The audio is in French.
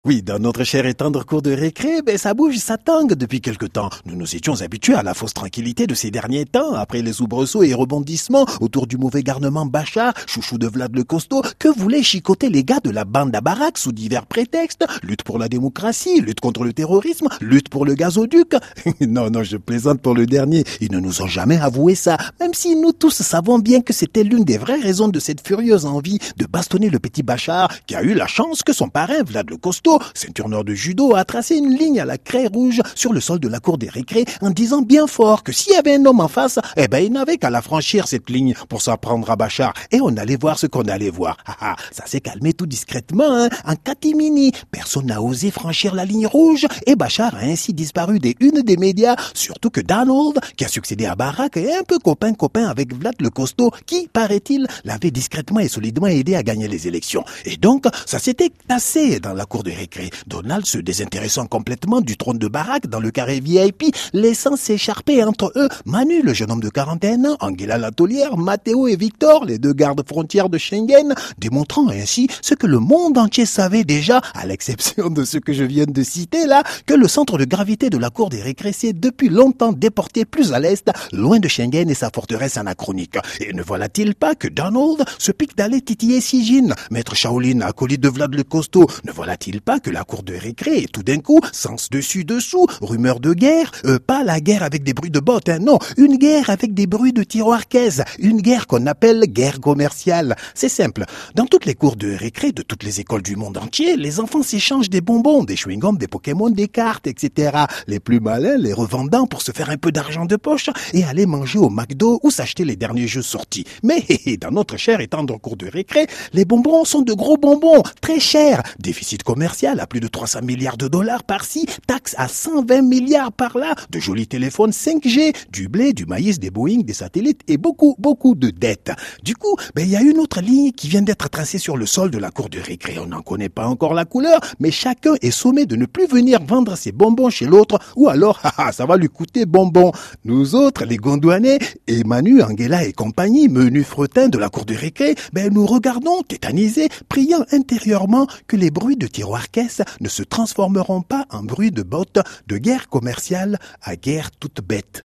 Oui, dans notre cher et tendre cours de récré, ça bouge, ça tangue depuis quelque temps. Nous nous étions habitués à la fausse tranquillité de ces derniers temps, après les soubresauts et rebondissements autour du mauvais garnement Bachar, chouchou de Vlad le Costaud, que voulaient chicoter les gars de la bande à Barak sous divers prétextes. Lutte pour la démocratie, lutte contre le terrorisme, lutte pour le gazoduc. Non, je plaisante pour le dernier. Ils ne nous ont jamais avoué ça, même si nous tous savons bien que c'était l'une des vraies raisons de cette furieuse envie de bastonner le petit Bachar, qui a eu la chance que son parrain, Vlad le Costaud, ceinture noire de judo, a tracé une ligne à la craie rouge sur le sol de la cour des récrés en disant bien fort que s'il y avait un homme en face, il n'avait qu'à la franchir cette ligne pour s'en prendre à Bachar. Et on allait voir ce qu'on allait voir. Ça s'est calmé tout discrètement, en catimini. Personne n'a osé franchir la ligne rouge et Bachar a ainsi disparu des unes des médias, surtout que Donald, qui a succédé à Barak, est un peu copain avec Vlad le Costaud, qui, paraît-il, l'avait discrètement et solidement aidé à gagner les élections. Et donc, ça s'était tassé dans la cour des récré. Donald se désintéressant complètement du trône de Barak dans le carré VIP, laissant s'écharper entre eux Manu, le jeune homme de 41 ans, Angela Latolière, Matteo et Victor, les deux gardes frontières de Schengen, démontrant ainsi ce que le monde entier savait déjà, à l'exception de ce que je viens de citer là, que le centre de gravité de la cour des récré s'est depuis longtemps déporté plus à l'est, loin de Schengen et sa forteresse anachronique. Et ne voilà-t-il pas que Donald se pique d'aller titiller Sigine, maître Shaolin, acolyte de Vlad le Costaud? Ne voilà-t-il pas que la cour de récré est tout d'un coup, sens dessus-dessous, rumeur de guerre, pas la guerre avec des bruits de bottes, non, une guerre avec des bruits de tiroir caisse, une guerre qu'on appelle guerre commerciale. C'est simple, dans toutes les cours de récré de toutes les écoles du monde entier, les enfants s'échangent des bonbons, des chewing-gums, des Pokémon, des cartes, etc. Les plus malins les revendant pour se faire un peu d'argent de poche et aller manger au McDo ou s'acheter les derniers jeux sortis. Mais dans notre cher et tendre cours de récré, les bonbons sont de gros bonbons, très chers, déficit commercial à plus de 300 milliards de dollars par-ci, taxes à 120 milliards par-là, de jolis téléphones 5G, du blé, du maïs, des Boeing, des satellites et beaucoup de dettes. Du coup, il y a une autre ligne qui vient d'être tracée sur le sol de la cour de récré. On n'en connaît pas encore la couleur, mais chacun est sommé de ne plus venir vendre ses bonbons chez l'autre ou alors, ça va lui coûter bonbon. Nous autres, les Gondouanais, et Manu, Angela et compagnie, menus fretin de la cour de récré, nous regardons, tétanisés, priant intérieurement que les bruits de tiroir-caisse ne se transformeront pas en bruit de bottes de guerre commerciale à guerre toute bête.